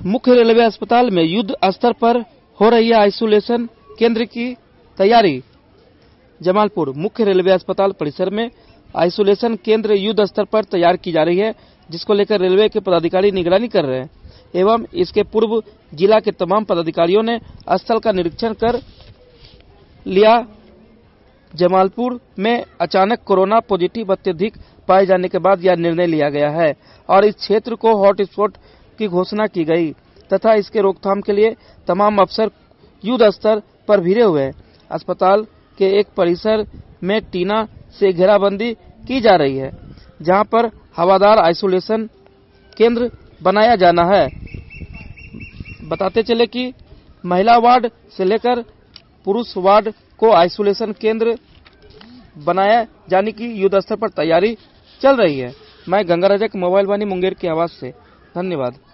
मुख्य रेलवे अस्पताल में युद्ध स्तर पर हो रही है आइसोलेशन केंद्र की तैयारी। जमालपुर मुख्य रेलवे अस्पताल परिसर में आइसोलेशन केंद्र युद्ध स्तर पर तैयार की जा रही है, जिसको लेकर रेलवे के पदाधिकारी निगरानी कर रहे हैं एवं इसके पूर्व जिला के तमाम पदाधिकारियों ने स्थल का निरीक्षण कर लिया। जमालपुर में अचानक कोरोना पॉजिटिव अत्यधिक पाए जाने के बाद यह निर्णय लिया गया है और इस क्षेत्र को हॉटस्पॉट की घोषणा की गई तथा इसके रोकथाम के लिए तमाम अफसर युद्ध स्तर पर भिड़े हुए हैं। अस्पताल के एक परिसर में टीना से घेराबंदी की जा रही है, जहां पर हवादार आइसोलेशन केंद्र बनाया जाना है। बताते चले कि महिला वार्ड से लेकर पुरुष वार्ड को आइसोलेशन केंद्र बनाया जाने की युद्ध स्तर पर तैयारी चल रही है। मैं गंगा रजक, मोबाइल वाणी मुंगेर की आवाज से। धन्यवाद।